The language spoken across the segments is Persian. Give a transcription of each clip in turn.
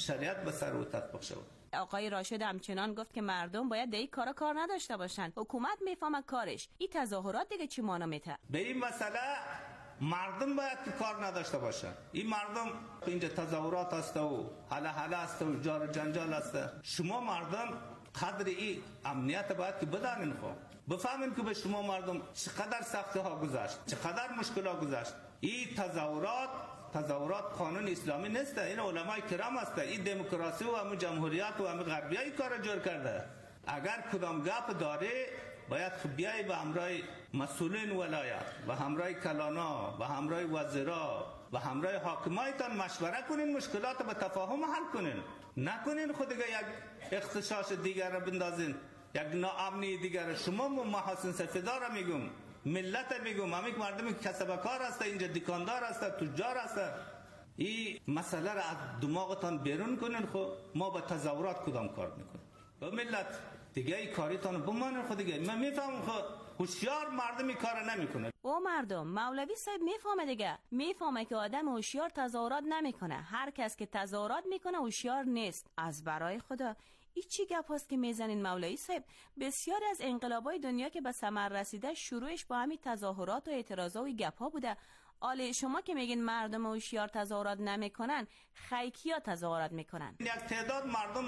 شریعت به سر او تطبیق شود. آقای راشد همچنان گفت که مردم باید دیگه کار نداشته باشن. حکومت میفهمه کارش. این تظاهرات دیگه چی معنا میده؟ به این مسئله مردم باید که کار نداشته باشن. این مردم اینجا تظاهرات هست و حالا است و جار جنجال است. شما مردم قدر این امنیت باید که بدانین، خب بفهمین که به شما مردم چقدر سختی ها گذشت، چقدر مشکلات گذشت. این تظاهرات قانون اسلامی نیست. این علمای کرام است. این دموکراسی و همون جمهوریت و همون غربیای کار جور کرده. اگر کدام گپ داره باید بیای به همراه مسئولین ولایت و همراه کلانا و همراه وزرا و همراه حاکمایتان مشوره کنین، مشکلات به تفاهم حل کنین. نکنین خود یک اختشاش دیگر را بندازین، یک ناامنی دیگر. شما محاسن سفیدا را میگم، ملت میگم، همین مردم کسب کار هست، اینجا دکاندار هست، تجار هست. این مسئله را از دماغتان بیرون کنین. خب ما با تظاهرات کدام کار میکنیم؟ و ملت دیگه ای کاریتان بمانه. خود دیگه من میفهمم خود هوشیار مردمی کار نمیکنه. او مردم مولوی صاحب میفهمه دیگه، میفهمه که آدم هوشیار تظاهرات نمیکنه. هر کس که تظاهرات میکنه هوشیار نیست. از برای خدا این چی گپ هست که میزنین مولوی صاحب؟ بسیاری از انقلابای دنیا که به ثمر رسیده شروعش با همین تظاهرات و اعتراضات و گپ ها بوده. آله شما که میگین مردم هوشیار تظاهرات نمیکنن، خیکیا تظاهرات میکنن؟ یک تعداد مردم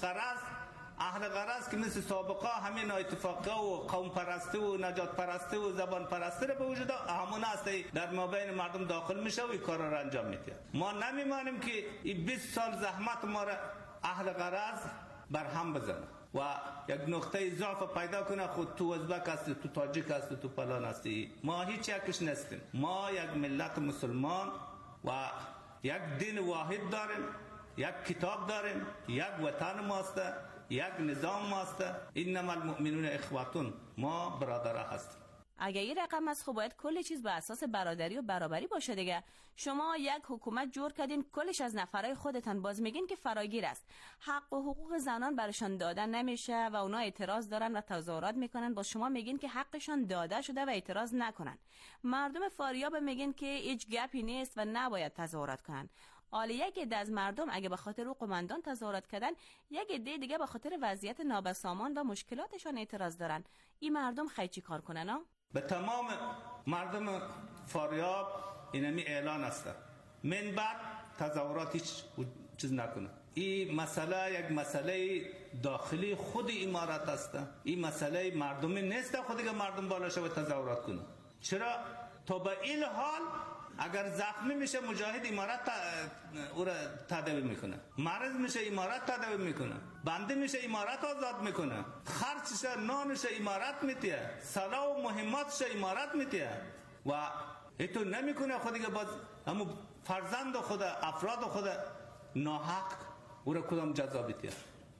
اهل غرض که مثل سابقه همین اتفاقه و قوم پرستی و نجات پرستی و زبان پرستی رو به وجود همون است در مابین مردم داخل میشه و این کار رو انجام میده. ما نمیمانیم که این 20 سال زحمت ما را اهل غرض برهم بزنه و یک نقطه ضعف پیدا کنه. خود تو ازبک هستی، تو تاجیک هستی، تو فلان هستی. ما هیچ یکش نستیم. ما یک ملت مسلمان و یک دین واحد داریم، یک کتاب داریم، یک وطن ماست، یک نظام ماست. انما المؤمنون اخواتون، ما برادرها هستیم. اگه این رقم است خب باید کل چیز به اساس برادری و برابری باشه دیگه. شما یک حکومت جور کردین کلش از نفرای خودتان، باز میگین که فراگیر است. حق و حقوق زنان برشان داده نمیشه و اونا اعتراض دارن و تظاهرات میکنن، باز شما میگین که حقشان داده شده و اعتراض نکنن. مردم فاریاب میگین که هیچ گپی نیست و نباید تظاهرات کنن. حالا یک عده از مردم اگه به خاطر او قماندان تظاهرات کردن، یک عده دیگه به خاطر وضعیت نابسامان و مشکلاتشان اعتراض دارن. این مردم خیلی چی کار کنن ها؟ به تمام مردم فاریاب اینمی اعلان است من بعد تظاهرات هیچ چیز نکنه. این مسئله یک مسئله داخلی خود امارت است. این مسئله مردمی نیست خودی که مردم بالا شو تظاهرات کنه. چرا؟ تا به این حال اگر زخمی میشه مجاهد امارت او را تداوی میکنه، مرض میشه امارت تداوی میکنه، بنده میشه امارت آزاد میکنه، خرچش نانش امارت میتیه، سلا و مهماتش امارت میتیه و ایتو نمیکنه. خودی که باز همون فرزند خود افراد خود ناحق او را کدام جزا بیتیه.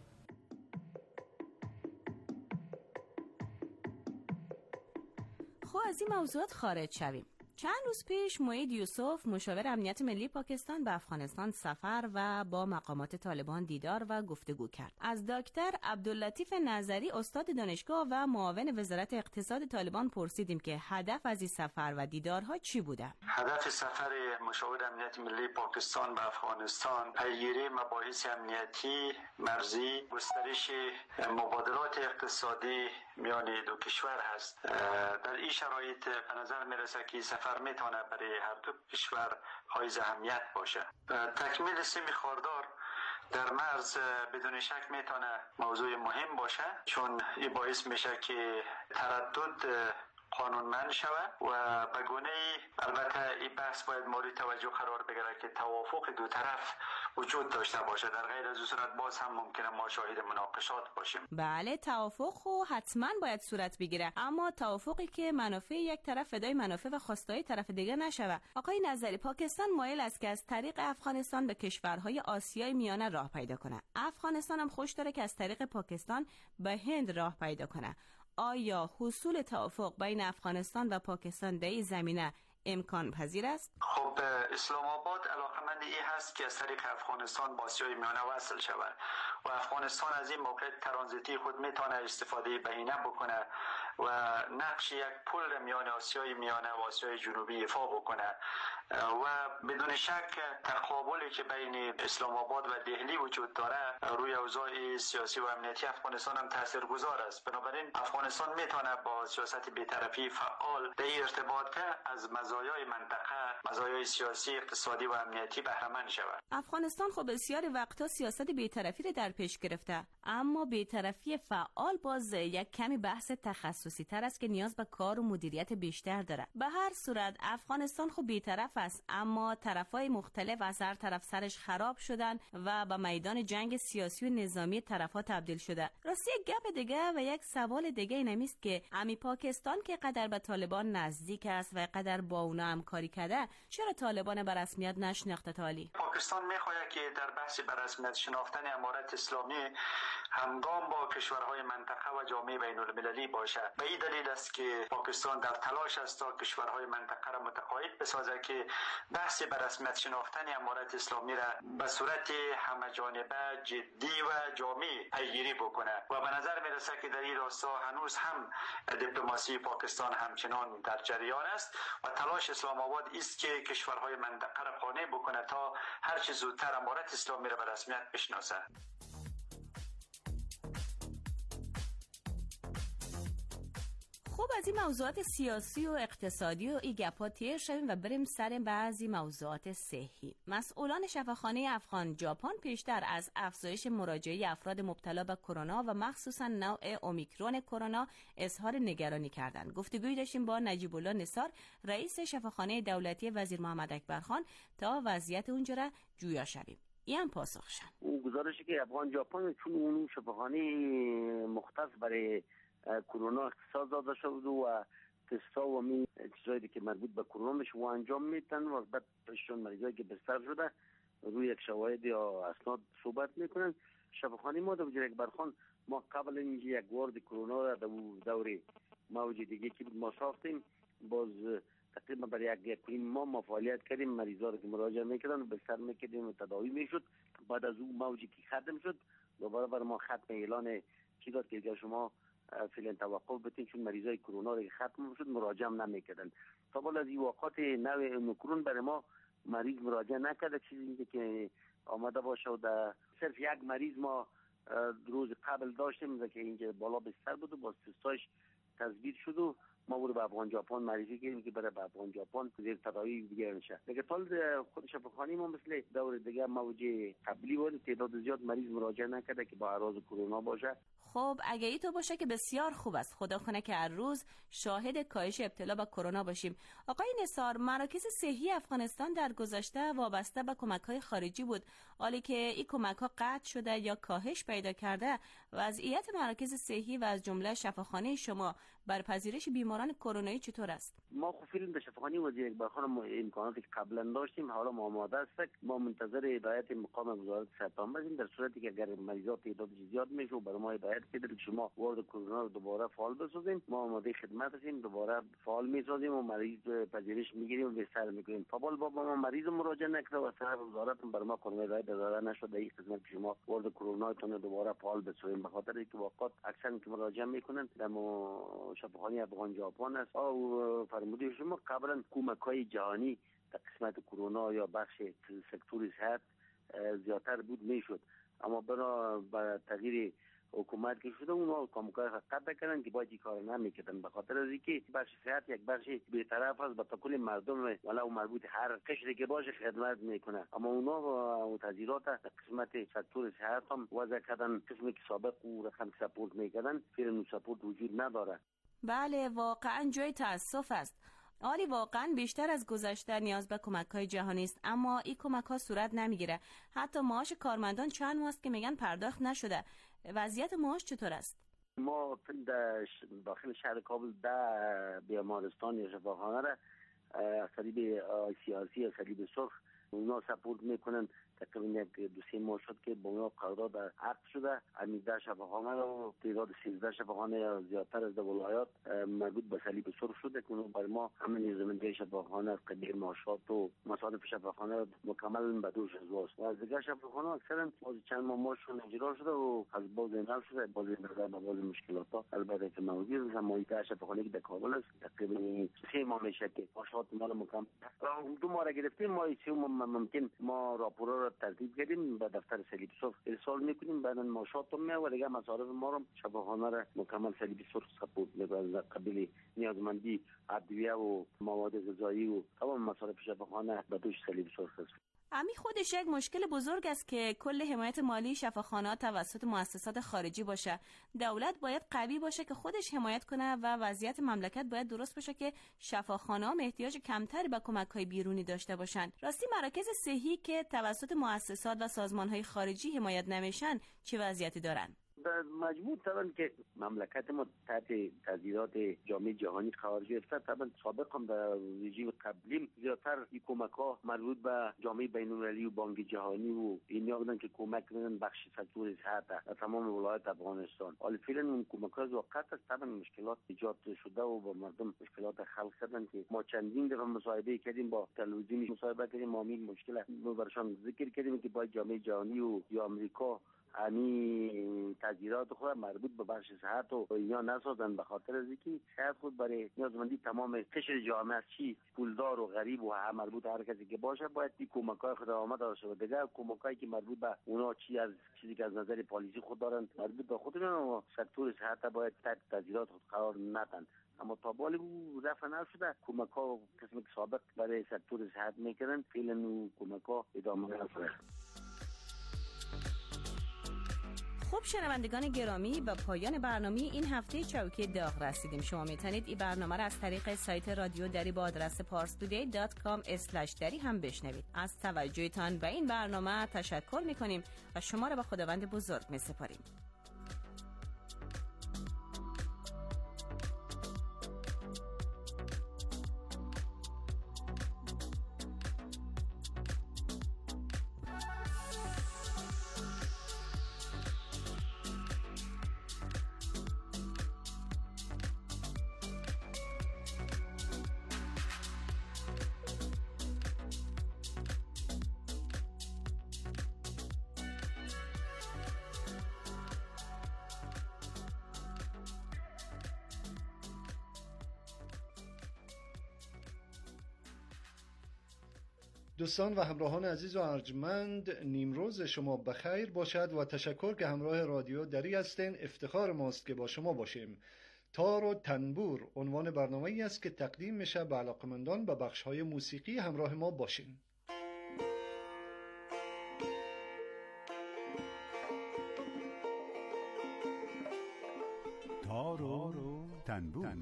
خب از این موضوعات خارج شویم. چند روز پیش موید یوسف مشاور امنیت ملی پاکستان به افغانستان سفر و با مقامات طالبان دیدار و گفتگو کرد. از دکتر عبداللطیف نظری استاد دانشگاه و معاون وزارت اقتصاد طالبان پرسیدیم که هدف از این سفر و دیدارها چی بوده؟ هدف سفر مشاور امنیت ملی پاکستان به افغانستان پیگیری مباحث امنیتی مرزی، گسترش مبادلات اقتصادی میان دو کشور هست. در این شرایط به نظر میرسه که سفر میتونه برای هر دو کشور حائز اهمیت باشه. تکمیل سیم خاردار در مرز بدون شک میتونه موضوع مهم باشه، چون این باعث میشه که تردد قانونمند شود و به گونه‌ای البته این بحث باید مورد توجه قرار بگیره که توافق دو طرف وجود داشته باشه. در غیر از صورت باز هم ممکنه ما شاهد مناقشات باشیم. بله توافق خو حتما باید صورت بگیره، اما توافقی که منافع یک طرف فدای منافع و خواستهای طرف دیگر نشوه. آقای نظری، پاکستان مایل است که از طریق افغانستان به کشورهای آسیای میانه راه پیدا کنه. افغانستان هم خوش داره که از طریق پاکستان به هند راه پیدا کنه. آیا حصول توافق بین افغانستان و پاکستان در این زمینه امکان پذیر است؟ خب اسلام آباد علاقمند این هست که از طریق افغانستان با آسیای میانه وصل شود و افغانستان از این موقع ترانزیتی خود میتونه استفاده بهینه بکنه و نقش یک پل میان آسیای میانه و آسیای جنوبی ایفا بکنه و بدون شک تقابلی که بین اسلام آباد و دهلی وجود داره روی اوضاع سیاسی و امنیتی افغانستان هم تاثیرگذار است. بنابراین افغانستان میتونه با سیاست بی‌طرفی فعال در این ارتباط که از مزایای منطقه، مزایای سیاسی، اقتصادی و امنیتی بهره مند شود. افغانستان خب بسیاری وقتا سیاست بی‌طرفی را در پیش گرفته، اما بی‌طرفی فعال باز یک کمی بحث تخصصی تر است که نیاز به کار و مدیریت بیشتر داره. به هر صورت افغانستان خب بی‌طرف است، اما طرفای مختلف از هر طرف سرش خراب شدن و به میدان جنگ سیاسی و نظامی طرفا تبدیل شده. راستی یک گپ دیگه و یک سوال دیگه این است که امی پاکستان که قدر به طالبان نزدیک است و قدر با اونا همکاری کرده، چرا طالبان به رسمیت نشناخته تالی؟ پاکستان میخواهد که در بحث به رسمیت شناختن امارت اسلامی همگام با کشورهای منطقه و جامعه بین المللی باشد. به این دلیل است که پاکستان در تلاش است تا کشورهای منطقه را متقاعد بسازد که بحث به رسمیت شناختن امارت اسلامی را به صورت همه‌جانبه، جدی و جامع پیگیری بکنه و به نظر میرسه که در این راستا هنوز هم دیپلماسی پاکستان همچنان در جریان است و تلاش اسلام آباد است که کشورهای منطقه را قانع بکنه تا هر چه زودتر امارت اسلامی را به رسمیت بشناسه. خب از این موضوعات سیاسی و اقتصادی و این گپا تیر شویم و بریم سر بعضی موضوعات صحی. مسئولان شفاخانه افغان ژاپن پیشتر از افزایش مراجعه افراد مبتلا به کرونا و مخصوصا نوع اومیکرون کرونا اظهار نگرانی کردند. گفتگویی داشتیم با نجیب الله نثار، رئیس شفاخانه دولتی وزیر محمد اکبرخان، تا وضعیت اونجا را جویا شویم. این پاسخشان. اون گزارشی که افغان ژاپن چون اون شفاخانه مختص برای کرونا اختصاص داده شد و تستا و می چیزایی که مربوط به کرونا میشه و انجام میتن و بعد پشتون مریضایی که بستر شده روی یک شواهد یا اسناد صحبت میکنن. شفاخانه ما در وزیر اکبرخان ما قبل اینکه یک وارد کرونا را در دوره موج دیگه که ما ساختیم باز تقریبا برای یک ماه ما فعالیت کردیم. مریضا رو که مراجعه میکردن بستر میکردیم و تداوی میشد. بعد از اون موجی که ختم شد دوباره بر ما ختم اعلان چی داد که شما فعلا توقف بتین چون مریضای کرونا رو ختم شد مراجعه نمیکردن. تا بالا از این واقعات نوع اومیکرون برای ما مریض مراجعه نکرده. چیزی که آمده باشه و در صرف یک مریض ما روز قبل داشتیم که اینجا بالا بستر بود و با تستاش تثبیت شد و ما برو به افغان ژاپن معرفی کردیم که برای به افغان ژاپن زیر تداوی دیگه نشه. دیگه طول خود شفاخانه ما مثل دور دیگه موج قبلی بود تعداد زیاد مریض مراجعه نکرده که با اعراض کرونا باشه. خب اگه ای تو باشه که بسیار خوب است. خدا کنه که هر روز شاهد کاهش ابتلا به کرونا باشیم. آقای نثار، مراکز صحی افغانستان در گذشته وابسته به کمک‌های خارجی بود. حالی که این کمک‌ها قطع شده یا کاهش پیدا کرده، وضعیت مراکز صحی و از جمله شفاخانه شما بر پذیرش بیماران کرونایی چطور است؟ ما خب فیلم در شفاخانه وزیر اکبرخان امکاناتی که قبلا داشتیم حالا ما آماده است. ما منتظر هدایت مقام وزارت صحت هستیم در صورتی که اگر مریضات تعداد زیاد میشه و برای ما هدایت که شما وارد کرونا رو دوباره فعال بسازیم ما آماده خدمت هستیم. دوباره فعال میسازیم و مریض پذیرش میگیریم و بستر میکنیم. تا با ما مریض مراجعه نکرده و طرف وزارت برای ما کرونا هدایت داده نشده این خدمت شما وارد کرونا تون دوباره فعال بسازیم. به خاطر اینکه واقعا اکثر که مراجعه میکنن در شفاخانه افغان ژاپن است او فرموده شما قبلا کمک‌های جهانی در قسمت کرونا یا بخش سکتور صحت زیادتر بود میشد، اما برای تغییر حکومت که شده اونها کمک‌های قطع کردن که باید این کار نمی‌کردن. به خاطر از اینکه بخش صحت یک بخش بی‌طرف است با کل مردم ولی اون مربوط هر قشری که باشه خدمت میکنه، اما اونها تغییرات قسمت سکتور صحت هم وضع کردن قسمی که سابق او رقم سپورت میکردن فعلا سپورت وجود نداره. بله واقعا جای تأسف است. آری واقعا بیشتر از گذشته نیاز به کمک‌های جهانی است، اما این کمک‌ها صورت نمیگیره. حتی معاش کارمندان چند ماه است که میگن پرداخت نشده. وضعیت معاش چطور است؟ ما داخل شهر کابل در بیمارستان یا شفاخانه را صلیب سیاسی یا صلیب سرخ اونا سپورت میکنن تقریبا یک 2-3 ماه شد که با ما قرارداد عقد شده. 18 شفاخانه رو تعداد 13 شفاخانه یا زیادتر از ولایات مربوط به صلیب سرخ شده که برای ما همین زمینه شفاخانه قبیل ماشات و مصارف شفاخانه مکمل به دوش است و از دیگر شفاخانه اکثرا باز چند ماهشون اجرا شده و از باز نل شده، باز نظر به باز مشکلات ها البته که موجود است. مایده شفاخانه که در کابل است تقریبا 3 ماه میشه که ماشات مال مکمل 2 ماه را گرفتیم. ما ممکن ما راپورا را ترتیب کردیم به دفتر صلیب سرخ ارسال میکنیم، بعد ماشات هم و دیگه مصارف ما رو شفاخانه را مکمل صلیب سرخ سپورت میکنه قبیل نیازمندی ادویه و مواد غذایی و تمام مصارف شفاخانه به دوش صلیب سرخ است. امی خودش یک مشکل بزرگ است که کل حمایت مالی شفاخانه‌ها توسط مؤسسات خارجی باشه. دولت باید قوی باشه که خودش حمایت کنه و وضعیت مملکت باید درست باشه که شفاخانه‌ها احتیاج کمتری به کمک‌های بیرونی داشته باشند. راستی مراکز صحی که توسط مؤسسات و سازمان‌های خارجی حمایت نمیشن چه وضعیتی دارن؟ در مجموع طبعا که مملکت ما تحت تاثیرات جامعه جهانی قرار گرفته. طبعا سابق هم در رژیم قبلی زیادتر این کمک ها مربوط به جامعه بین المللی و بانک جهانی و اینا بودن که کمک کردن بخش سکتور صحت در تمام ولایات افغانستان. حالا فعلا اون کمک ها وقت است. طبعا مشکلات ایجاد شده و با مردم مشکلات خلق کردن که ما چندین دفعه مصاحبه کردیم، با تلویزیونی مصاحبه کردیم، ما این مشکل رو برشان ذکر کردیم که با جامعه جهانی و یا آمریکا همین تغییرات خود مربوط به بخش صحت و اینا نسازن، به خاطر از اینکه صحت خود برای نیازمندی تمام قشر جامعه است، چی پولدار و غریب و مربوط هر کسی که باشه باید این کمک‌های خود آمد داشته و دیگه کمک‌هایی که مربوط به اونا چیزی که از نظر پالیسی خود دارن مربوط به خودشون و سکتور صحت باید تحت تغییرات خود قرار ندن. اما تا بالی رفع نشده کمک‌ها قسمی که سابق برای سکتور صحت میکردن فعلا کمک‌ها ادامه نشده. خب شنوندگان گرامی، به پایان برنامه این هفته چوکه داغ رسیدیم. شما میتونید این برنامه را از طریق سایت رادیو دری با آدرس parstoday.com/dari هم بشنوید. از توجهتان به این برنامه تشکر میکنیم و شما را به خداوند بزرگ میسپاریم. دوستان و همراهان عزیز و ارجمند، نیمروز شما بخیر باشد و تشکر که همراه رادیو دری هستین. افتخار ماست که با شما باشیم. تار و تنبور عنوان برنامه‌ای است که تقدیم میشه به علاقمندان به بخش‌های موسیقی. همراه ما باشین. تار و تنبور.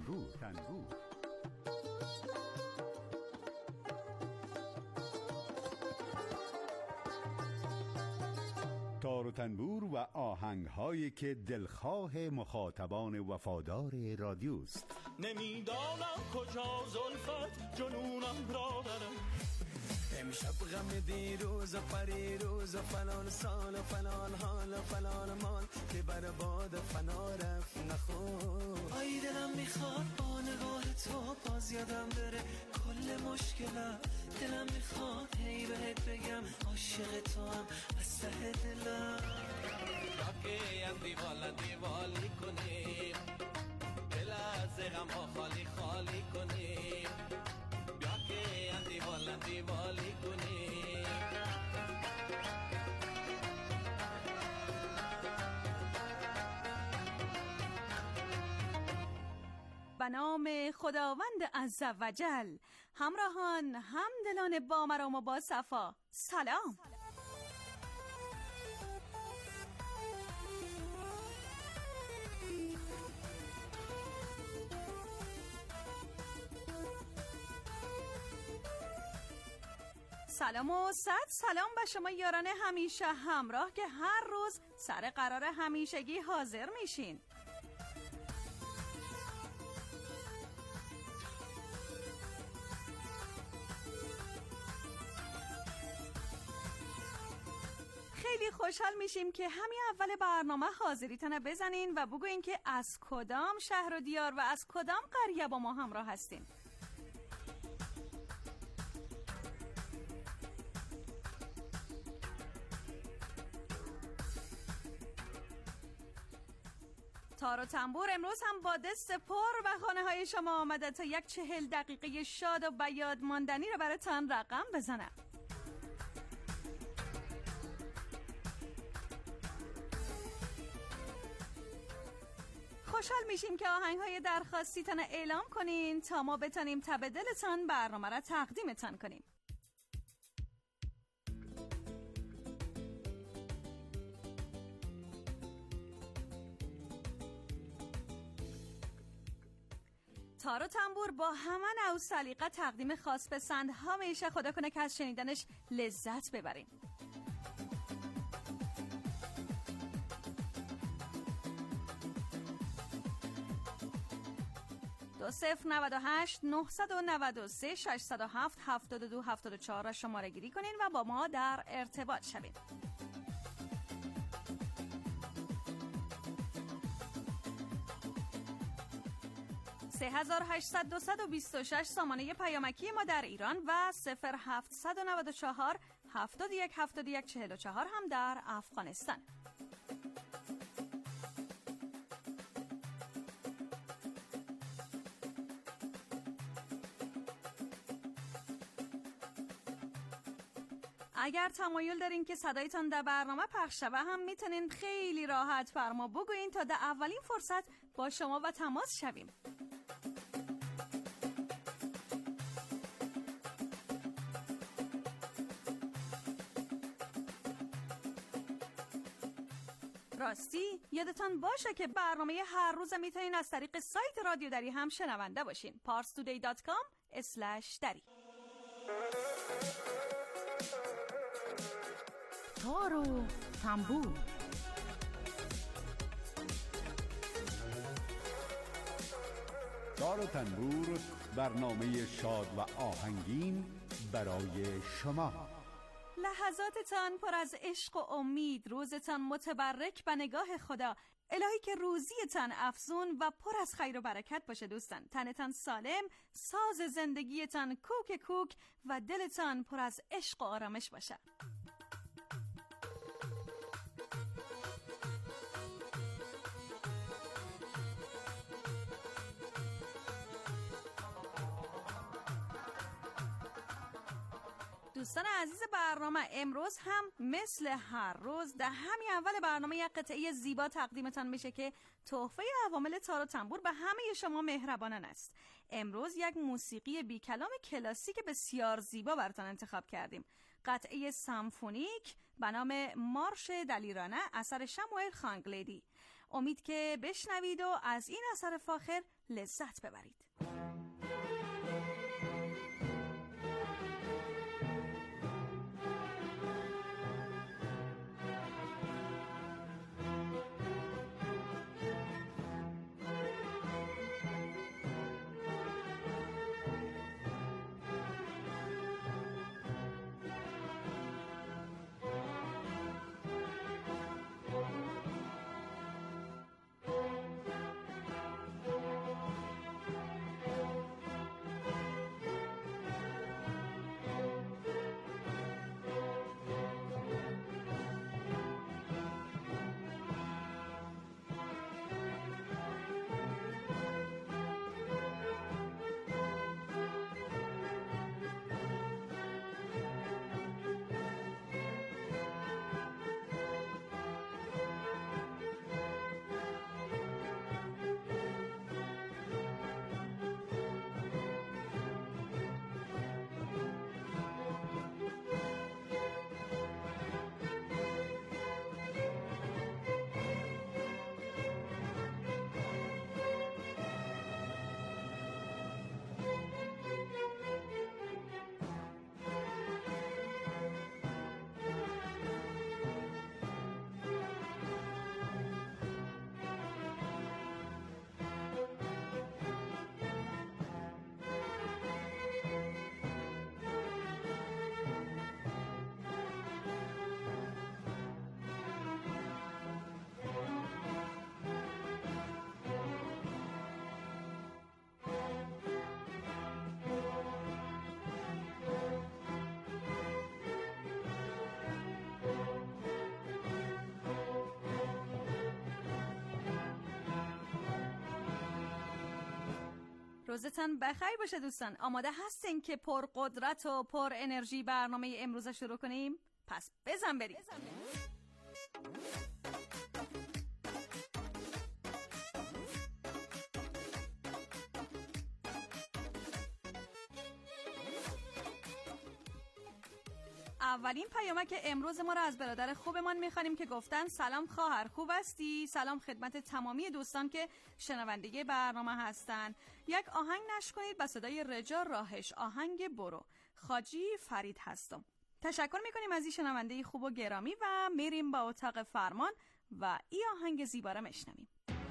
تار و تنبور و آهنگ‌هایی که دلخواه مخاطبان وفادار رادیوست. نمیدانم کجا زلفت جنونم را دارم، امشب غم دیروز و پریروز و فلان سال و فلان حال و فلان مال که بر باد فنا رفت نخور. آی دلم میخواد با نگاه تو باز یادم بره کل مشکلم، دلم میخواد هی بهت بگم عاشق تو هم از ته دلم. راکی هم دیوالی کنیم، دل از غم ها خالی خالی کنیم، بیا که هم دیوالی کنیم. به نام خداوند عزوجل. همراهان، همدلان با مرام و با صفا، سلام. سلام و صد سلام به شما یاران همیشه همراه که هر روز سر قرار همیشگی حاضر میشین. خوشحال میشیم که همین اول برنامه حاضریتون بزنین و بگوین که از کدام شهر و دیار و از کدام قریه با ما همراه هستین. تار و تنبور امروز هم با دست پر و خانه های شما آمده تا یک 40 دقیقه شاد و بیاد ماندنی رو براتون رقم بزنم. خوشحال میشیم که آهنگ‌های درخواستیتان اعلام کنین تا ما بتونیم تب دلتان برنامه را تقدیمتان کنیم. تار و تنبور با همان او سلیقه تقدیم خاص پسند همیشه خدا کنه که از شنیدنش لذت ببریم. 2098 993 607 72 74 را شماره گیری کنین و با ما در ارتباط شوین. سه 800 سامانه پیامکی ما در ایران و 0794 71 71 44 هم در افغانستان. اگر تمایل دارین که صدایتان در برنامه پخش شود هم میتونین خیلی راحت بر ما بگوین تا در اولین فرصت با شما و تماس شویم. راستی یادتان باشه که برنامه هر روز میتونین از طریق سایت رادیو دری هم شنونده باشین. parstoday.com/dari. تار و تنبور. تار و تنبور، برنامه شاد و آهنگین برای شما. لحظاتتان پر از عشق و امید، روزتان متبرک به نگاه خدا. الهی که روزیتان افزون و پر از خیر و برکت باشه دوستان. تنتان سالم، ساز زندگیتان کوک کوک و دلتان پر از عشق و آرامش باشه. دوستان عزیز برنامه، امروز هم مثل هر روز در همین اول برنامه یک قطعه زیبا تقدیمتان میشه که تحفه عوامل تار و تنبور به همه شما مهربانان است. امروز یک موسیقی بی کلام کلاسیک بسیار زیبا براتون انتخاب کردیم. قطعه سمفونیک به نام مارش دلیرانه اثر شموئل خانگلیدی. امید که بشنوید و از این اثر فاخر لذت ببرید. روزتان بخیر باشه دوستان. آماده هستین که پر قدرت و پر انرژی برنامه امروز شروع کنیم؟ پس بزن بریم. اولین پیامک امروز ما را از برادر خوبمان می‌خوانیم که گفتن سلام خواهر، خوب هستی؟ سلام خدمت تمامی دوستان که شنونده برنامه هستند. یک آهنگ نشر کنید با صدای رجا راهش، آهنگ برو. خاجی فرید هستم. تشکر می‌کنیم از این شنونده خوب و گرامی و میریم با اتاق فرمان و این آهنگ زیبا را میشنویم.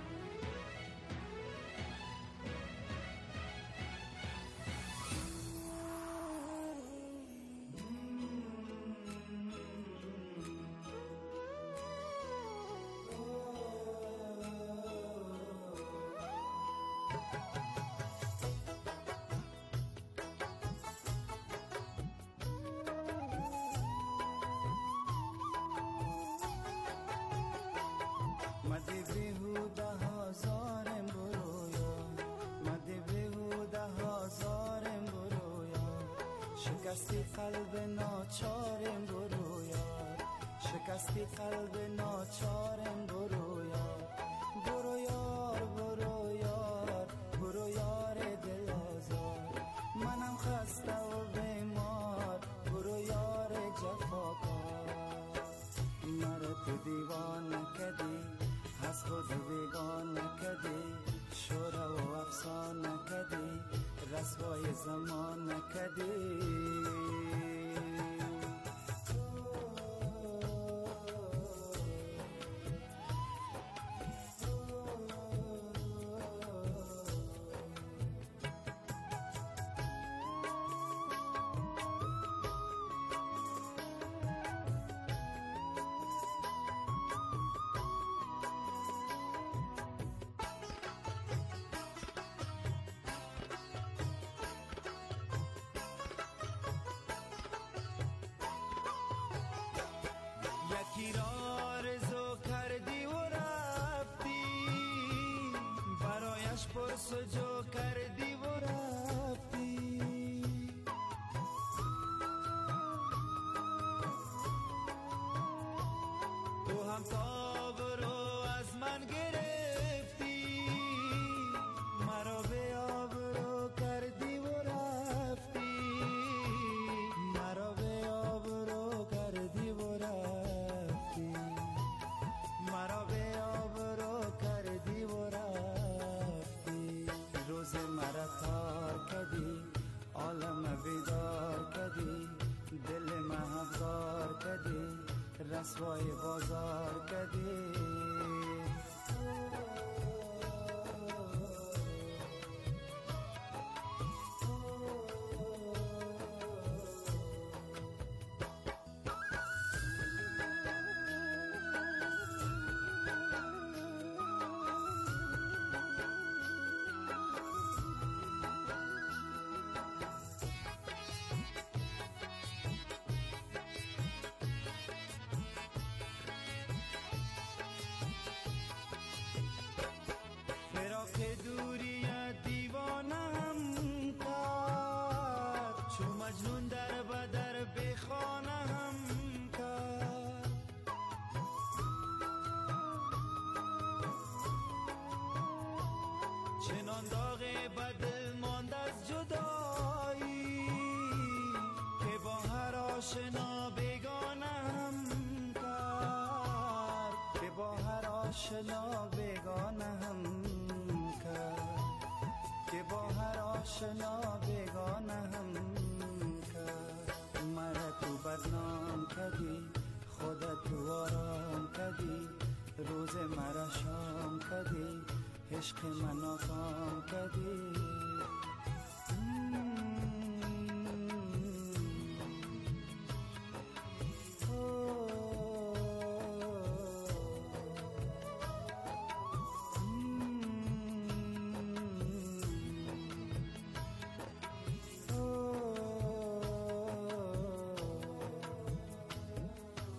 شکستی قلب ناچارم برو یار، شکستی قلب ناچارم برو یار، برو یار برو یار، برو یار دل آزار، منم خسته و بیمار، برو یار جفاکار. مرا تو دیوانه کدی، از خود بیگانه کدی، شورا و افسانه کدی، رسوای زمان کدی. یکی را آرزو کردی و رفتی، برایش پرسجو کردی و رفتی. تو هم تاب رو از من گرفتی، مرا به آب رو کردی و رفتی، مرا به آب رو کردی و رفتی، مرا به آب رو کردی و رفتی. روز مرا تار کردی، عالم بیدار کردی، دل محبدار کردی، رسوای بازار کردی. فراق دوری دیوانه هم کرد، چو مجنون در بدر بخانه هم کرد. چنان داغ بدل ماند از جدایی، که با هر آشنا بگانه هم کرد، که با هر آشنا بگانه هم کرد، که با هر آشنا بگانه هم کرد. مرا تو بدنام کردی، خودت تو آرام کردی، روز مرا شام کردی، عشق من ناکام کردی.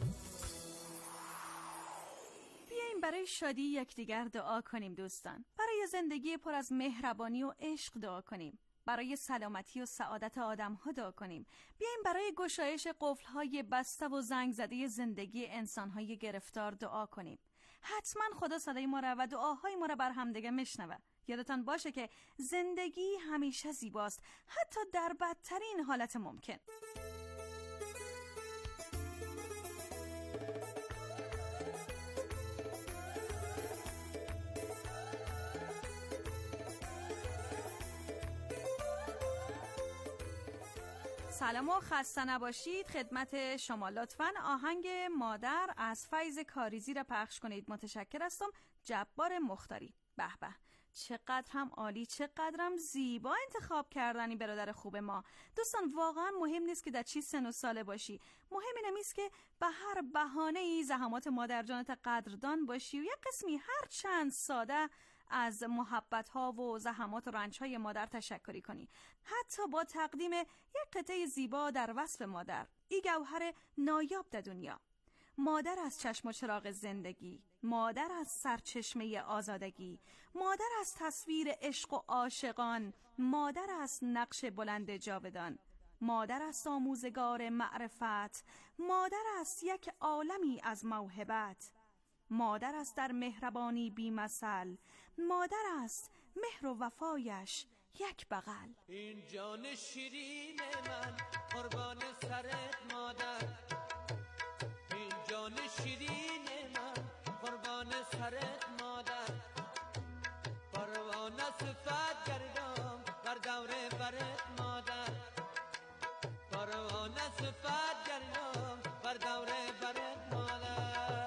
برای شادی یکدیگر دعا کنیم دوستان. برای برای زندگی پر از مهربانی و عشق دعا کنیم. برای سلامتی و سعادت آدم‌ها دعا کنیم. بیاییم برای گشایش قفل‌های بسته و زنگ زده زندگی انسان‌های گرفتار دعا کنیم. حتما خدا صدای ما را و دعاهای ما را بر همدیگه میشنوه. یادتان باشه که زندگی همیشه زیباست، حتی در بدترین حالت ممکن. سلام و خسته نباشید خدمت شما. لطفاً آهنگ مادر از فیض کاریزی را پخش کنید. متشکر هستم. جبار مختاری. به به، چقدر هم عالی، چقدر هم زیبا انتخاب کردنی برادر خوب ما. دوستان واقعا مهم نیست که در چی سن و ساله باشی، مهم اینه که به هر بهانه‌ای زحمات مادر جانت قدردان باشی و یک قسمی هر چند ساده از محبت‌ها و زحمات و رنج‌های مادر تشکری کنی. حتی با تقدیم یک قطعه زیبا در وصف مادر، ای گوهر نایاب در دنیا. مادر از چشم و چراغ زندگی، مادر از سرچشمه آزادگی، مادر از تصویر عشق و عاشقان، مادر از نقش بلند جاودان، مادر از آموزگار معرفت، مادر از یک عالمی از موهبت، مادر است در مهربانی بی مثل، مادر است مهر و وفایش یک بغل. این جان شیرین من قربان سرت مادر، این جان شیرین من قربان سرت مادر، پروانه صفت گردم بر دور برت مادر، پروانه صفت گردم بر دور برت مادر.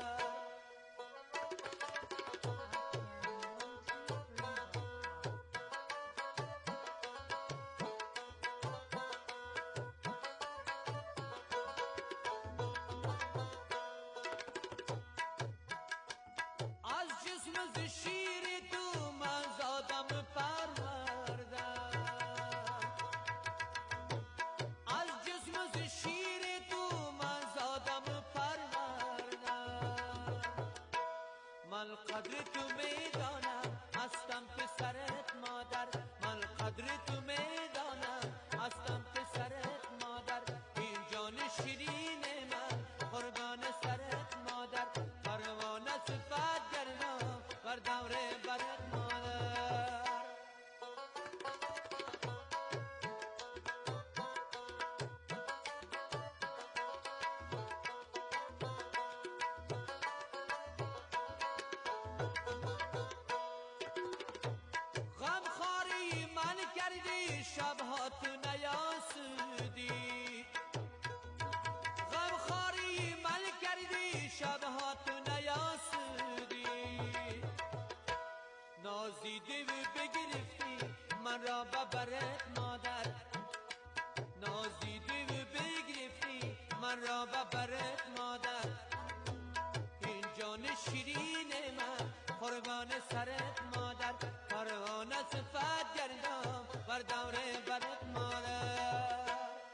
من قدر تو میدانم هستم پسرت مادر، من قدر تو میدانم هستم پسرت مادر، این جان شیرین من قربان سرت مادر، پروانه صفت گردم بر دور برت مادر. شبها تو نیاسودی، غمخواری من کردی، شبها تو نیاسودی، نازیدی و بگرفتی من را ببرت مادر، نازیدی و بگرفتی من را ببرت مادر، این جان شیرین من قربان سرت مادر، پروانه صفت گردم بر دور برت مادر.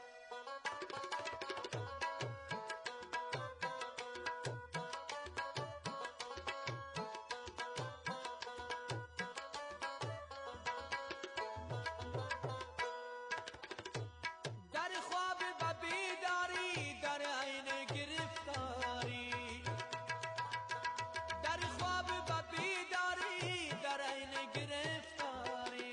در خواب و بیداری در عین گرفتاری، در خواب و بیداری در عین گرفتاری،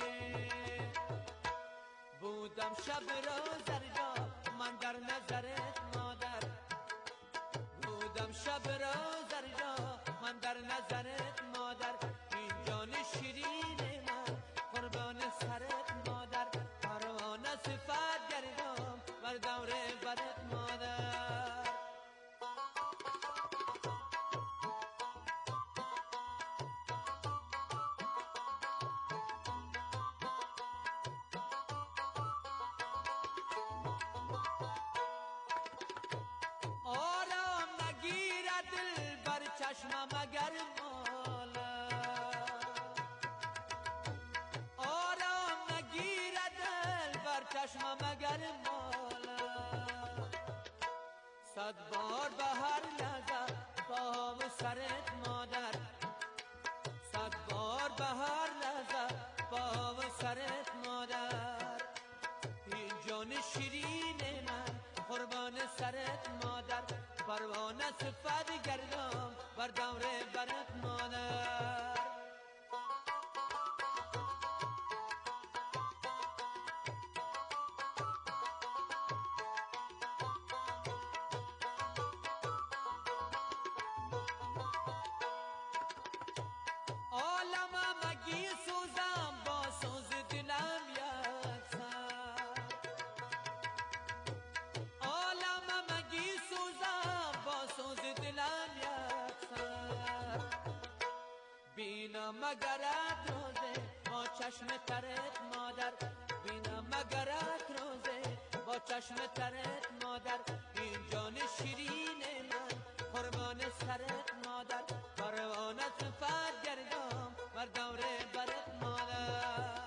بودم شب را زرجا من در نظرت مادر، بودم شب را زرجا من در نظرت مادر، این جان شیرین من قربان سرت مادر، پروانه صفت گردم بر دور برت مادر. آرام نگیرد دل بر چشمم اگر مالا، آرام نگیرد دل بر چشمم اگر مالا، صد بار به هر لحظه پاهم سرت مادر، صد بار به هر لحظه دوره برت مادر. عالمم اگی سوزم با سوز دلم یکسر، عالمم اگی سوزم با سوز دلم یکسر. بینم مگرت روزه با چشم ترت مادر، بینم مگرت روزه با چشم ترت مادر. این جان شیرین من قربان سرت مادر، پروانت فر گردم بر دوره برت مادر.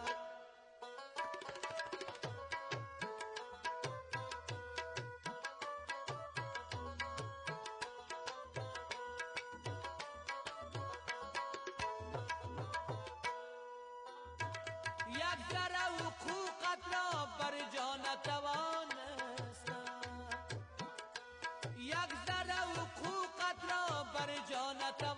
یک ذره حقوقت را بر جان توانستم، یک ذره حقوقت را بر جان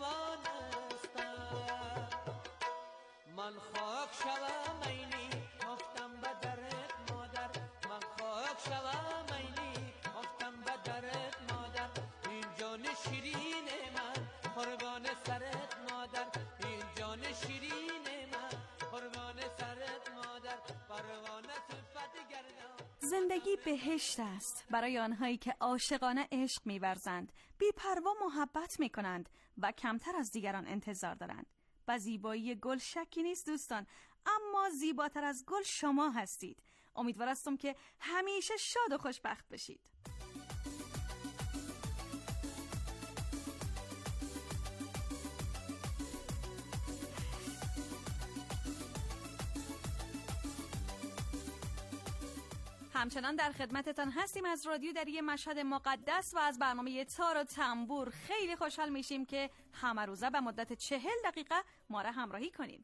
توانستم. من خاک شوم اینی گفتم به درت مادر، من خاک شوم اینی گفتم به درت مادر. این جان شیرین من قربان سرت مادر، این جان شیرین من قربان سرت مادر. پروانه صفت گردم. زندگی بهشت است برای آنهایی که عاشقانه عشق می‌ورزند، بی‌پروا محبت می‌کنند و کمتر از دیگران انتظار دارند. و زیبایی گل شکی نیست دوستان، اما زیباتر از گل شما هستید. امیدوار هستم که همیشه شاد و خوشبخت بشید. همچنان در خدمتتان هستیم از رادیو دری مشهد مقدس و از برنامه تار و تنبور. خیلی خوشحال میشیم که همه روزه به مدت 40 دقیقه ما را همراهی کنید.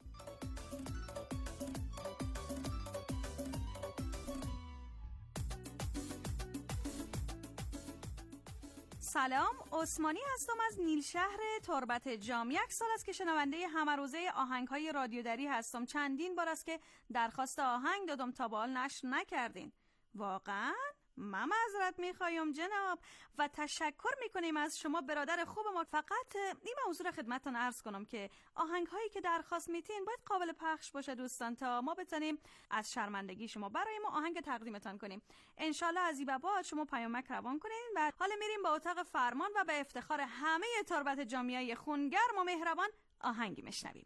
سلام، عثمانی هستم از نیل شهر تربت جام. 1 سال است که شنونده همه روزه آهنگ‌های رادیو دری هستم. چندین بار است که درخواست آهنگ دادم تا به حال نشر نکردین. واقعا من معذرت میخوایم جناب و تشکر میکنیم از شما برادر خوب ما. فقط این موضوع خدمتتون عرض کنم که آهنگ هایی که درخواست میتین باید قابل پخش باشه دوستان، تا ما بتونیم از شرمندگی شما برای ما آهنگ تقدیمتان کنیم. انشالله از این به بعد شما پیامک روان کنین. و حالا میریم به اتاق فرمان و به افتخار همه تربت جامیای خونگرم و مهربان آهنگی میشنویم.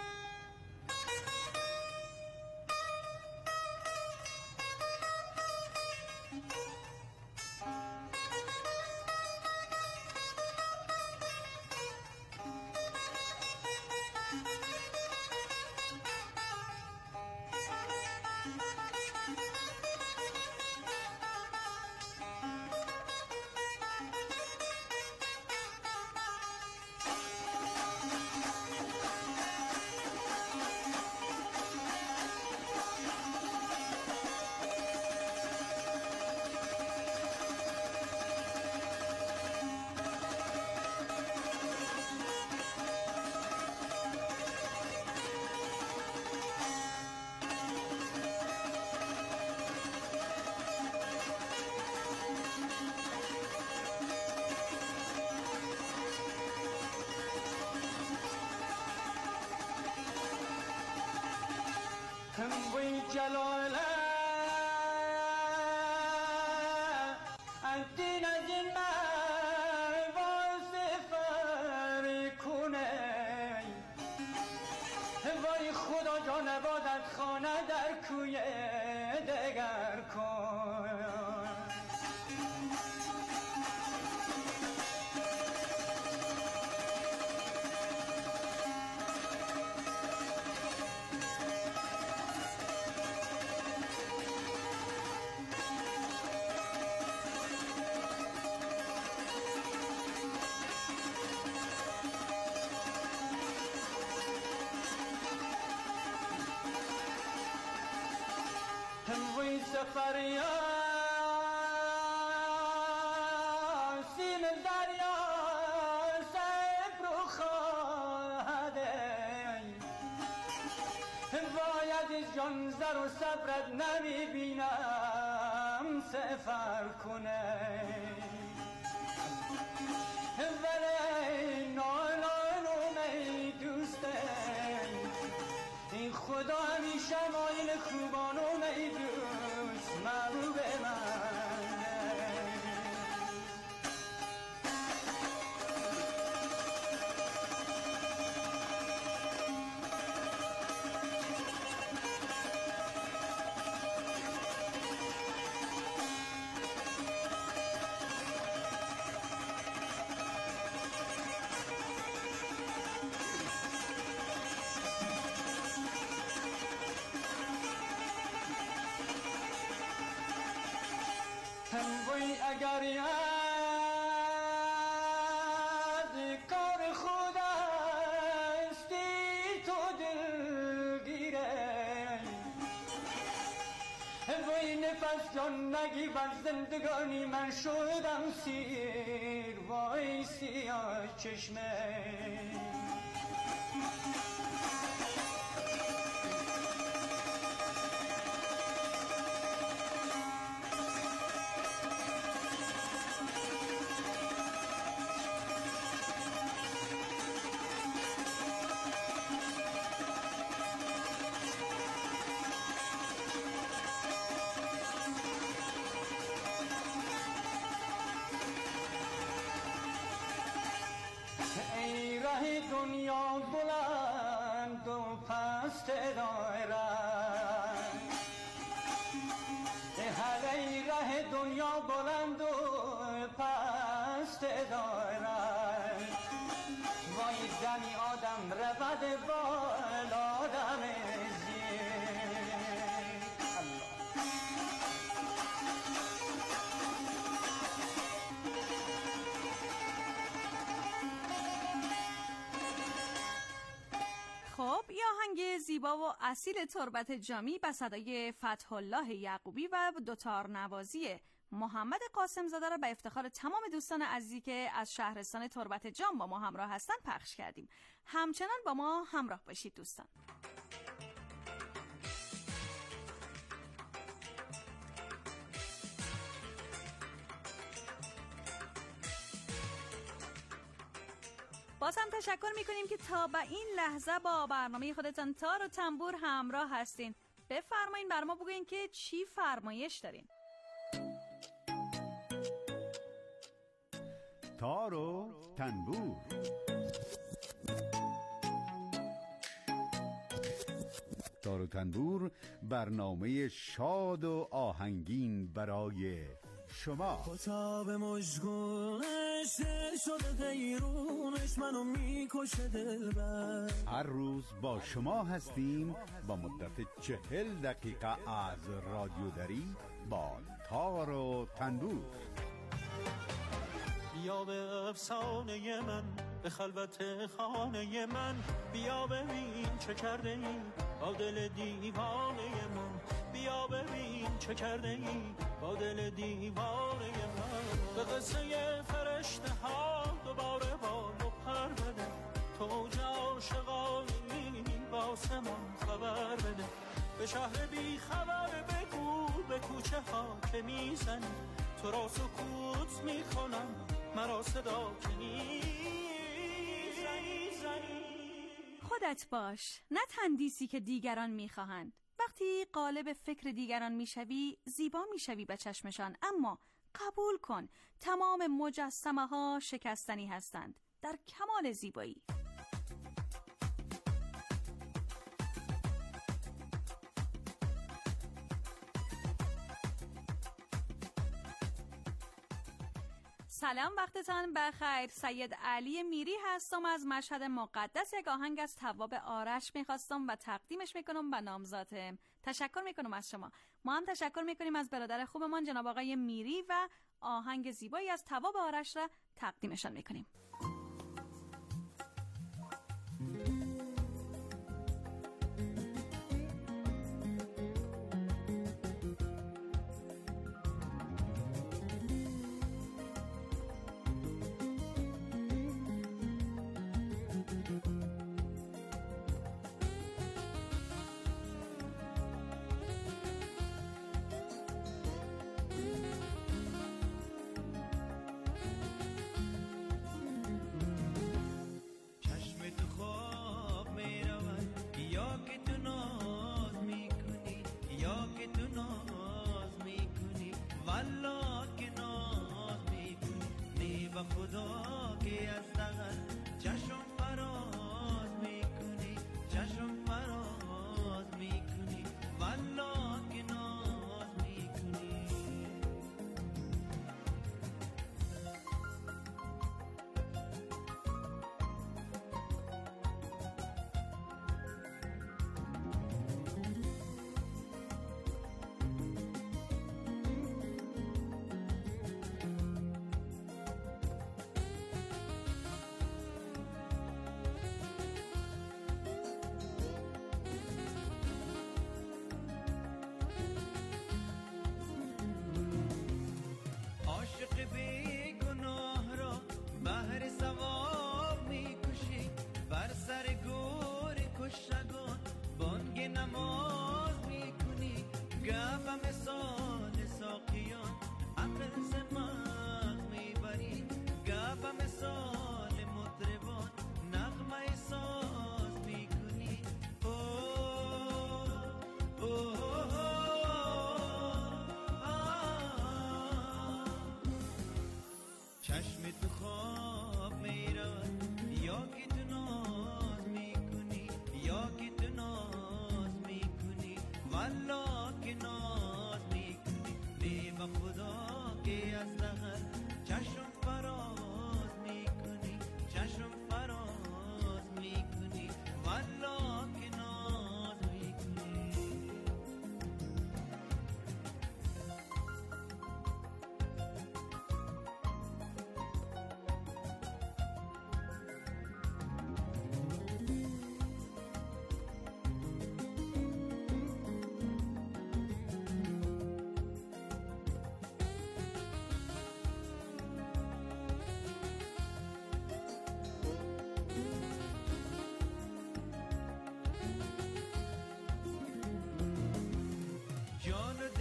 وی جلاله الدین از این مواز فر کنه. وای خدا جان عبادت خانه در کوی دگر کن. وی سفریا سیم دریا سبر و جان زر و صبرت نمیبینم سفر کنه ولی نالانم ای دوستم این خدا همیشه مایل خوبانم ای دوست محبوب من اگر یاد کار خود استی تو دلگیره وای نفس جان نگی بر زندگانی من شدم سیر وای سیاه چشمه دنیا بلند و پست دارد هلی ره دنیا بلند و پست دارد وای دمی آدم رود بالا دم خب یه آهنگ زیبا و اصیل تربت جامی به صدای فتح الله یعقوبی و دوتار نوازی محمد قاسم زاده را به افتخار تمام دوستان عزیزی که از شهرستان تربت جام با ما همراه هستن پخش کردیم. همچنان با ما همراه باشید دوستان. باز هم تشکر میکنیم که تا به این لحظه با برنامه خودتان تار و تنبور همراه هستین. بفرمایین بر ما بگوین که چی فرمایش دارین. تار و تنبور. تار و تنبور برنامه شاد و آهنگین برای شما. کتاب مشغولش دل شده غیرونش منو میکشه دلبر. هر روز با شما هستیم با مدت 40 دقیقه از رادیو دری با تار و تنبور. بیا به افسانه من به خلوت خانه من بیا ببین چه کرده ای با دل دیوانه من بیا ببین چه کرده ای با دل دیوانه من به قصه فرشته ها دوباره بال و پر بده تو جا عاشقانی واسه من خبر بده به شهر بی خبر بگو به کوچه ها که میزنی تو را سکوت میکنم مرا صدا کنی خودت باش، نه تندیسی که دیگران میخواهند. وقتی قالب فکر دیگران میشوی زیبا میشوی به چشمشان، اما قبول کن تمام مجسمه ها شکستنی هستند در کمال زیبایی. سلام، وقتتان بخیر. سید علی میری هستم از مشهد مقدس. یک آهنگ از تواب آرش میخواستم و تقدیمش میکنم به نامزادم. تشکر میکنم از شما. ما هم تشکر میکنیم از برادر خوبمان جناب آقای میری و آهنگ زیبایی از تواب آرش را تقدیمشان میکنیم.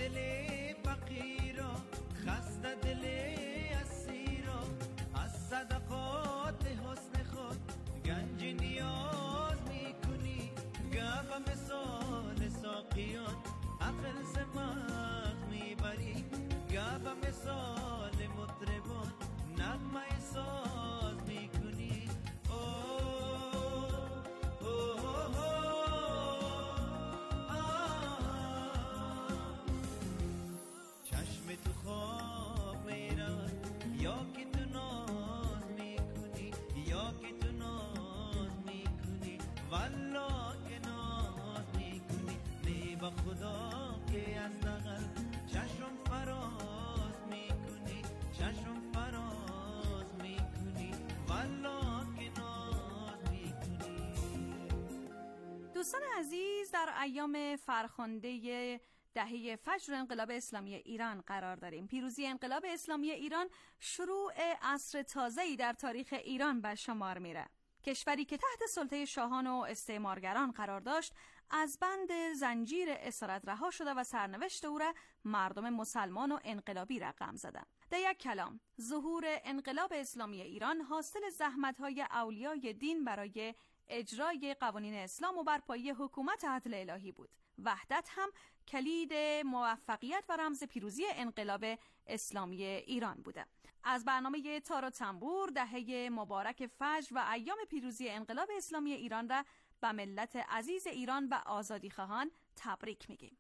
دل فقیرا، خسته دل اسیرا، از صدقات حسن خود گنج نیاز میکنی. گفت مثال ساقیان عقل سماق میبری، گفت مثال مطربان نغمه ساز میکنی. چشم تو خواب میرن یا که تو ناز میکنی، یا که تو ناز میکنی، والله که ناز میکنی. نی با خدا که از دغل چشم فراز میکنی، چشم فراز میکنی، والله که ناز میکنی. دوستان عزیز، در ایام فرخنده دهه فجر انقلاب اسلامی ایران قرار داریم. پیروزی انقلاب اسلامی ایران شروع عصر تازه‌ای در تاریخ ایران به شمار میره. کشوری که تحت سلطه شاهان و استعمارگران قرار داشت از بند زنجیر اسارت رها شده و سرنوشت او را مردم مسلمان و انقلابی رقم زدند. در یک کلام، ظهور انقلاب اسلامی ایران حاصل زحمت‌های اولیای دین برای اجرای قوانین اسلام و برپایی حکومت عدل الهی بود. وحدت هم کلید موفقیت و رمز پیروزی انقلاب اسلامی ایران بوده. از برنامه تار و تنبور دهه مبارک فجر و ایام پیروزی انقلاب اسلامی ایران را به ملت عزیز ایران و آزادیخواهان تبریک میگیم.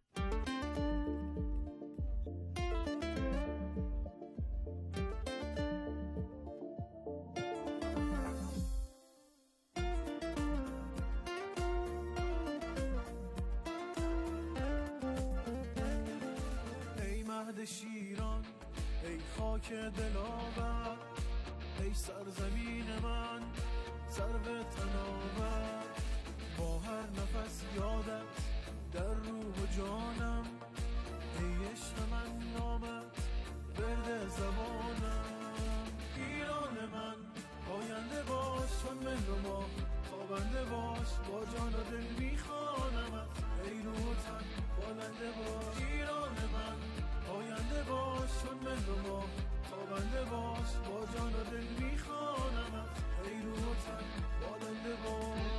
شیران ای خاک دلاور، ای سرزمین من سرو تناور، با هر نفس یادت در روح و جانم، ای عشق من نامت برد زبانم. ایران من پاینده باش چون مهر و ماه، تابنده باش با جان و دل میخوانمت، ای روح و تن بالنده باش. ایران من پاینده باش چون مهر و ماه، تابنده باش با جان و دل میخوانمت، ای روح و تن بالنده باش.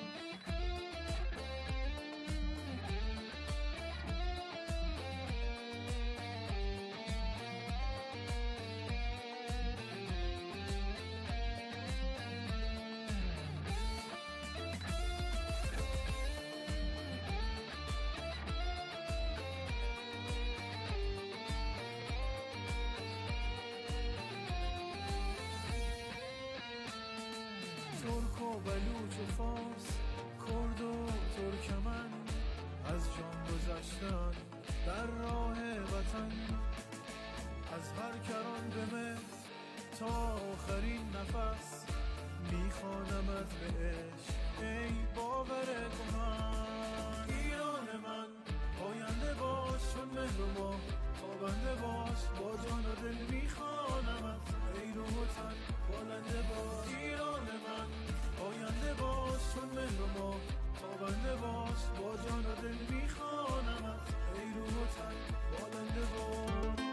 ترک و بلوچ و فارس، کرد و ترکمن، از جان گذشتن در راه وطن، از هر کران به مهر تا آخرین نفس، میخوانمت به عشق ای باور کهن. ایران من پاینده باش چون مهر و ماه، تابنده باش با جان و دل میخوانمت، ای روح و تن بالنده باش. ایران من پاینده باش چون مهر و ماه، تابنده باش با جان و دل میخوانمت، ای روح و تن بالنده باش.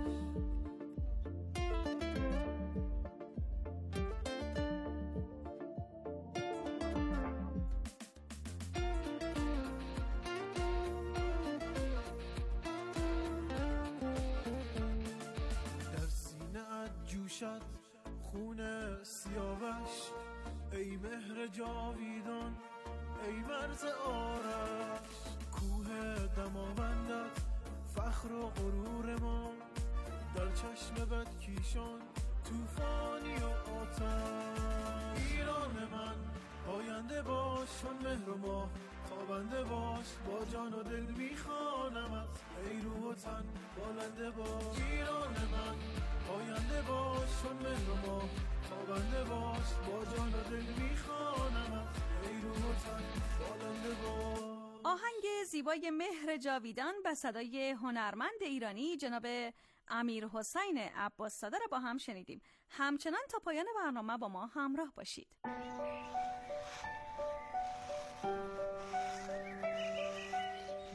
در سینه ات جوشد خون سیاوش، ای مهر جاویدان ای مرز آرش، کوه دماوندت فخر و غرور ما، در چشم بدکیشان توفانی و آتش. ایران من پاینده باش چون مهر و ماه، تابنده باش با جان و دل میخوانمت، ای روح و تن بالنده باش. ایران من پاینده باش چون مهر و ماه، تابنده باش با جان و دل میخوانمت، ای روح و تن بالنده باش. آهنگ زیبای مهر جاویدان به صدای هنرمند ایرانی جناب امیر حسین عباس زاده را با هم شنیدیم. همچنان تا پایان برنامه با ما همراه باشید.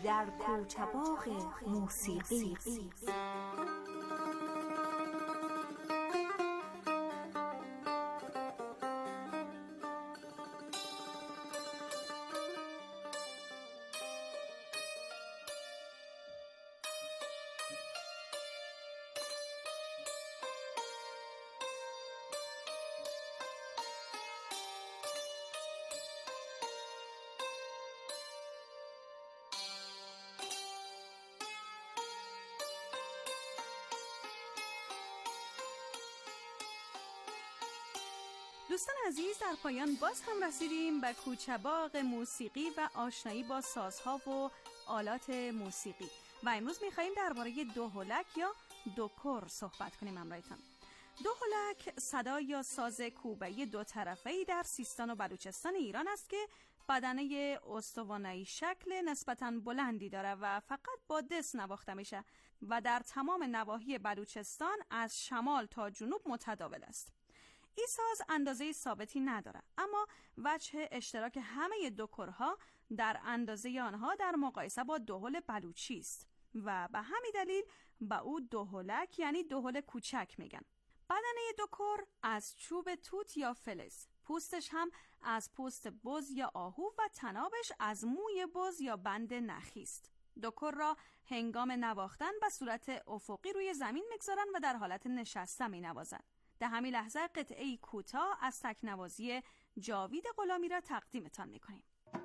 در کوچه باغ موسیقی. دوستان عزیز، در پایان باز هم رسیدیم به کوچه باغ موسیقی و آشنایی با سازها و آلات موسیقی و امروز می‌خوایم درباره دهلک یا دوکور صحبت کنیم. امرایتان دهلک صدا یا ساز کوبه‌ای دو طرفه‌ای در سیستان و بلوچستان ایران است که بدنه استوانه‌ای شکل نسبتاً بلندی داره و فقط با دست نواخته میشه و در تمام نواحی بلوچستان از شمال تا جنوب متداول است. این ساز اندازه ثابتی نداره، اما وجه اشتراک همه دوکورها در اندازه آنها در مقایسه با دهل بلوچی است و به همین دلیل به او دهلک یعنی دهل کوچک میگن. بدنه دوکور از چوب توت یا فلز، پوستش هم از پوست بز یا آهو و تنابش از موی بز یا بند نخی است. دوکور را هنگام نواختن به صورت افقی روی زمین میگذارن و در حالت نشسته مینوازن. در همین لحظه قطعه‌ای کوتاه از تکنوازی جاوید غلامی را تقدیمتان میکنیم.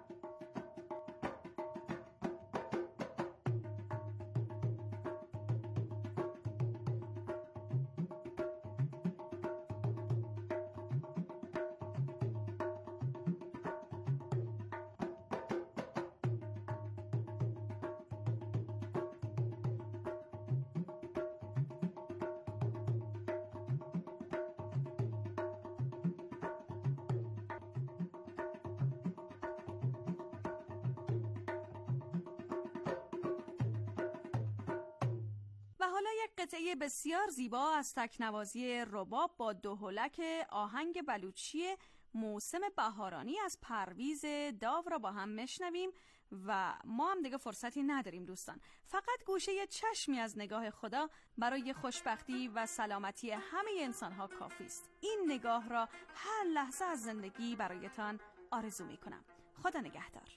حالا یک قطعه بسیار زیبا از تکنوازی رباب با دهلک آهنگ بلوچی موسم بهارانی از پرویز داو را با هم میشنویم و ما هم دیگه فرصتی نداریم دوستان. فقط گوشه چشمی از نگاه خدا برای خوشبختی و سلامتی همه انسانها کافی است. این نگاه را هر لحظه از زندگی برایتان آرزو میکنم. خدا نگهدار.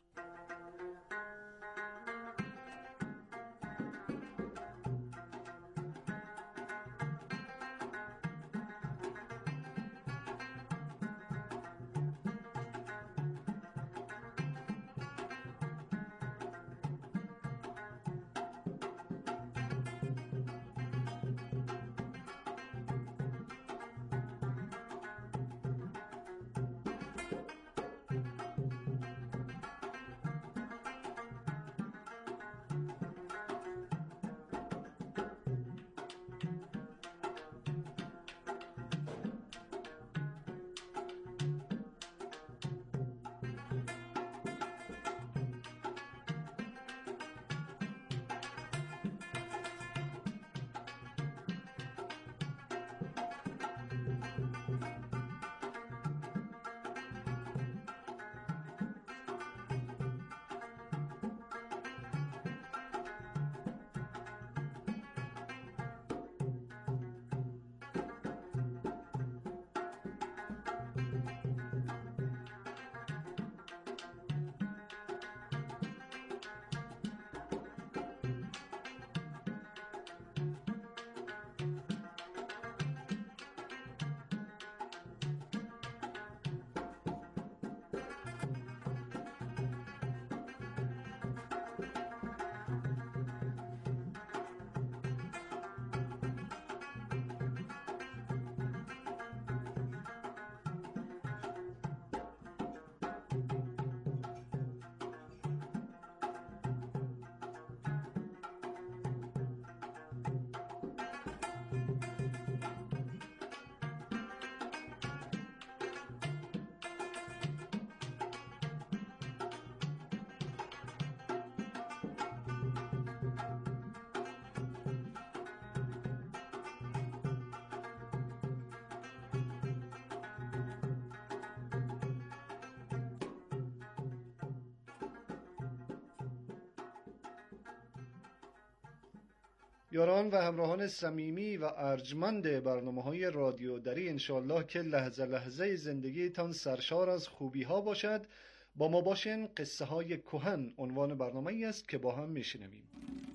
یاران و همراهان صمیمی و ارجمند برنامه‌های رادیو دری، انشالله که لحظه لحظه زندگیتان سرشار از خوبی ها باشد. با ما باشین. قصه های کهن عنوان برنامه‌ای است که با هم میشنویم.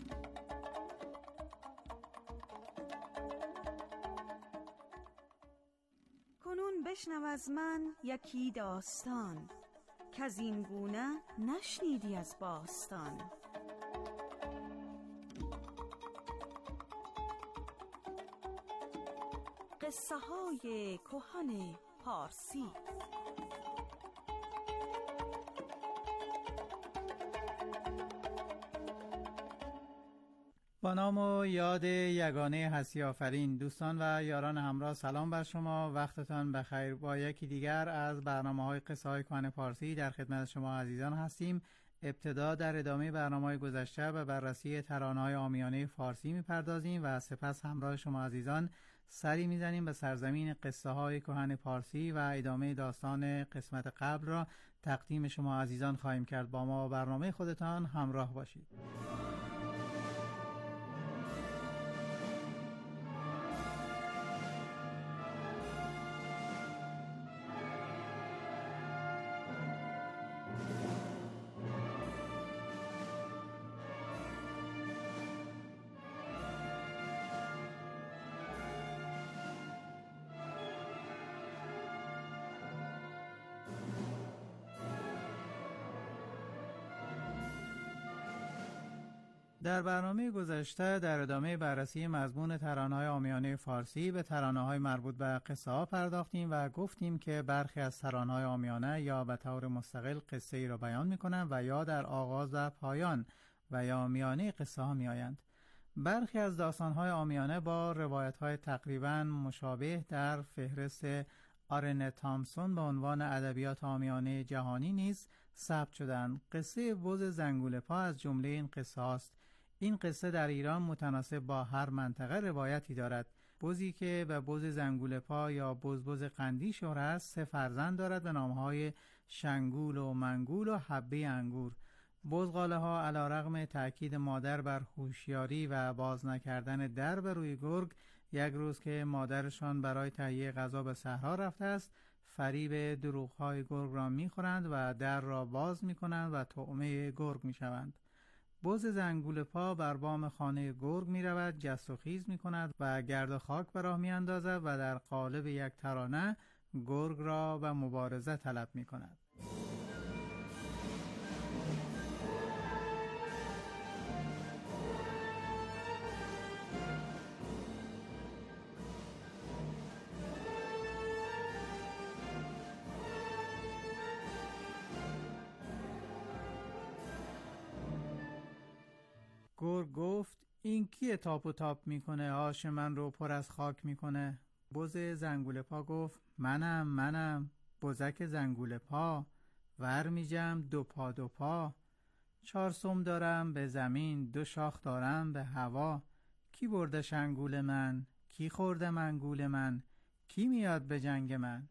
کنون بشنو از من یکی داستان، که از این گونه نشنیدی از باستان. قصه های کهن پارسی. با نام و یاد یگانه هستی آفرین، دوستان و یاران همراه، سلام بر شما، وقتتان بخیر. با یکی دیگر از برنامه‌های قصه های کهن پارسی در خدمت شما عزیزان هستیم. ابتدا در ادامه برنامه‌های گذشته به بررسی ترانه‌های عامیانه فارسی می‌پردازیم و سپس همراه شما عزیزان سری می‌زنیم به سرزمین قصه های کهن پارسی و ادامه داستان قسمت قبل را تقدیم شما عزیزان خواهیم کرد. با ما برنامه خودتان همراه باشید. در برنامه گذشته در ادامه بررسی مضمون ترانه‌های عامیانه فارسی به ترانه‌های مربوط به قصه ها پرداختیم و گفتیم که برخی از ترانه‌های عامیانه یا به طور مستقل قصه ای را بیان می‌کنند و یا در آغاز و پایان و یا میانه قصه ها می‌آیند. برخی از داستان‌های عامیانه با روایت‌های تقریباً مشابه در فهرست آرن تامسون به عنوان ادبیات عامیانه جهانی نیز ثبت شدند. قصه بز زنگوله‌پا از جمله این قصه هاست. این قصه در ایران متناسب با هر منطقه روایتی دارد. بزی که به بز زنگوله‌پا یا بز قندی شهره است، 3 فرزند دارد به نامهای شنگول و منگول و حبه انگور. بزغاله ها علی رغم تأکید مادر بر هوشیاری و باز نکردن در به روی گرگ، یک روز که مادرشان برای تهیه غذا به صحرا رفته است، فریب دروغ‌های گرگ را می‌خورند و در را باز می‌کنند و طعمه گرگ می‌شوند. بز زنگوله‌پا بر بام خانه گرگ می‌رود، جست و خیز می‌کند و گرد و خاک به راه می‌اندازد و در قالب یک ترانه گرگ را به مبارزه طلب می‌کند. گرگ گفت این کیه تاپ و تاپ میکنه، آش من رو پر از خاک میکنه؟ بز زنگوله‌پا گفت منم بزک زنگوله‌پا، ور میجم 2 پا 2 پا، 4 سم دارم به زمین، 2 شاخ دارم به هوا، کی برده شنگول من، کی خورده منگول من، کی میاد به جنگ من؟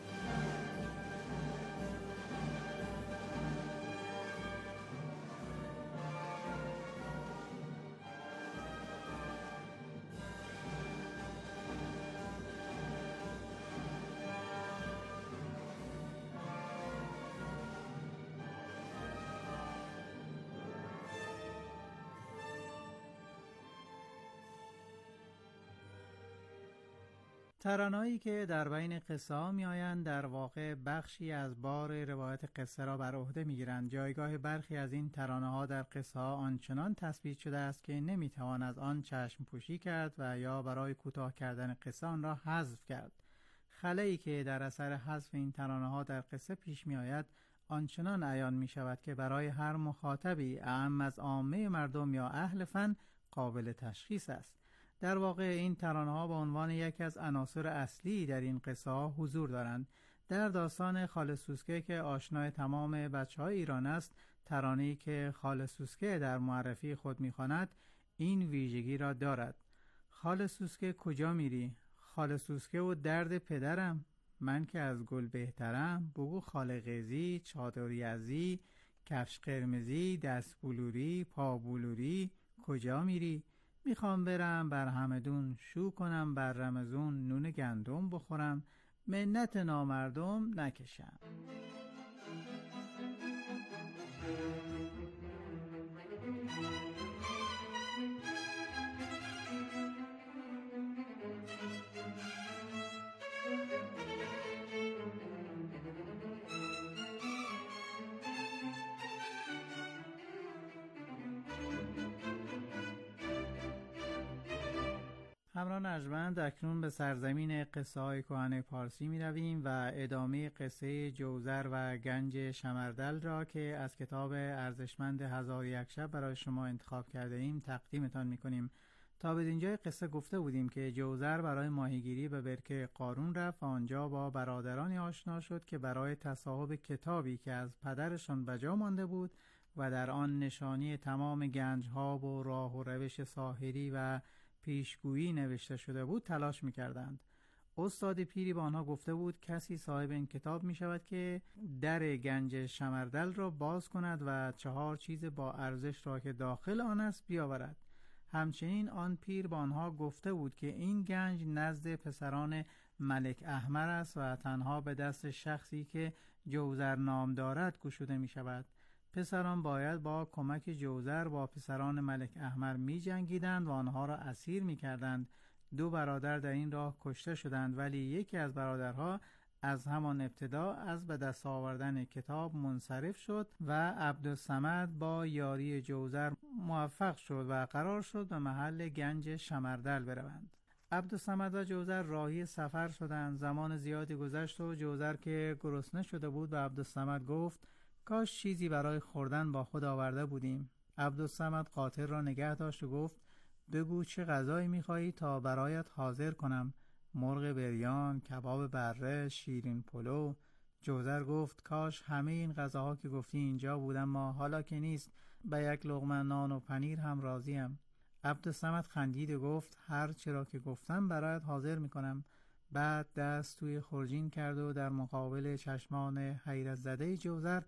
ترانه‌ای که در بین قصه ها می آیند در واقع بخشی از بار روایت قصه را بر عهده می گیرند. جایگاه برخی از این ترانه ها در قصه ها آنچنان تثبیت شده است که نمی توان از آن چشم پوشی کرد و یا برای کوتاه کردن قصه آن را حذف کرد. خلایی که در اثر حذف این ترانه ها در قصه پیش می آید آنچنان عیان می شود که برای هر مخاطبی اعم از عامه مردم یا اهل فن قابل تشخیص است. در واقع این ترانه ها به عنوان یکی از عناصر اصلی در این قصه ها حضور دارند. در داستان خاله سوسکه که آشنای تمام بچهای ایران است، ترانه‌ای که خاله سوسکه در معرفی خود می‌خواند این ویژگی را دارد: خاله سوسکه کجا میری؟ خاله سوسکه و درد پدرم، من که از گل بهترم، بگو خاله قیزی، چادر یزی، کفش قرمزی، دست بلوری، پا بلوری، کجا میری؟ میخوام برم بر همدون شو کنم، بر رمزون نون گندم بخورم، منت نامردم نکشم. همراه ارجمند اکنون به سرزمین قصه های کهن پارسی می رویم و ادامه قصه جوزر و گنج شمردل را که از کتاب ارزشمند هزار یک شب برای شما انتخاب کرده ایم تقدیمتان می کنیم. تا به اینجای قصه گفته بودیم که جوزر برای ماهیگیری به برکه قارون رفت و آنجا با برادرانی آشنا شد که برای تصاحب کتابی که از پدرشان بجا مانده بود و در آن نشانی تمام گنجها و راه و روش ساحری و پیشگویی نوشته شده بود تلاش می‌کردند. استاد پیری به آنها گفته بود کسی صاحب این کتاب می شود که در گنج شمردل را باز کند و 4 چیز با ارزش را که داخل آن است بیاورد. همچنین آن پیر به آنها گفته بود که این گنج نزد پسران ملک احمر است و تنها به دست شخصی که جوزر نام دارد گشوده می شود. پسران باید با کمک جوزر با پسران ملک احمر می جنگیدند و آنها را اسیر می کردند. 2 برادر در این راه کشته شدند، ولی یکی از برادرها از همان ابتدا از به دست آوردن کتاب منصرف شد و عبدالصمد با یاری جوزر موفق شد و قرار شد به محل گنج شمردل بروند. عبدالصمد و جوزر راهی سفر شدند. زمان زیادی گذشت و جوزر که گرسنه شده بود به عبدالصمد گفت کاش چیزی برای خوردن با خود آورده بودیم. عبدالصمد قاطر را نگه داشت و گفت بگو چه غذایی می‌خواهی تا برایت حاضر کنم. مرغ بریان، کباب بره، شیرین پلو. جوزر گفت کاش همه این غذاها که گفتی اینجا بود، اما حالا که نیست به یک لقمه نان و پنیر هم راضیم. عبدالصمد خندید و گفت هر چرا که گفتم برایت حاضر می‌کنم. بعد دست توی خورجین کرد و در مقابل چشمان حیرت زده جوزر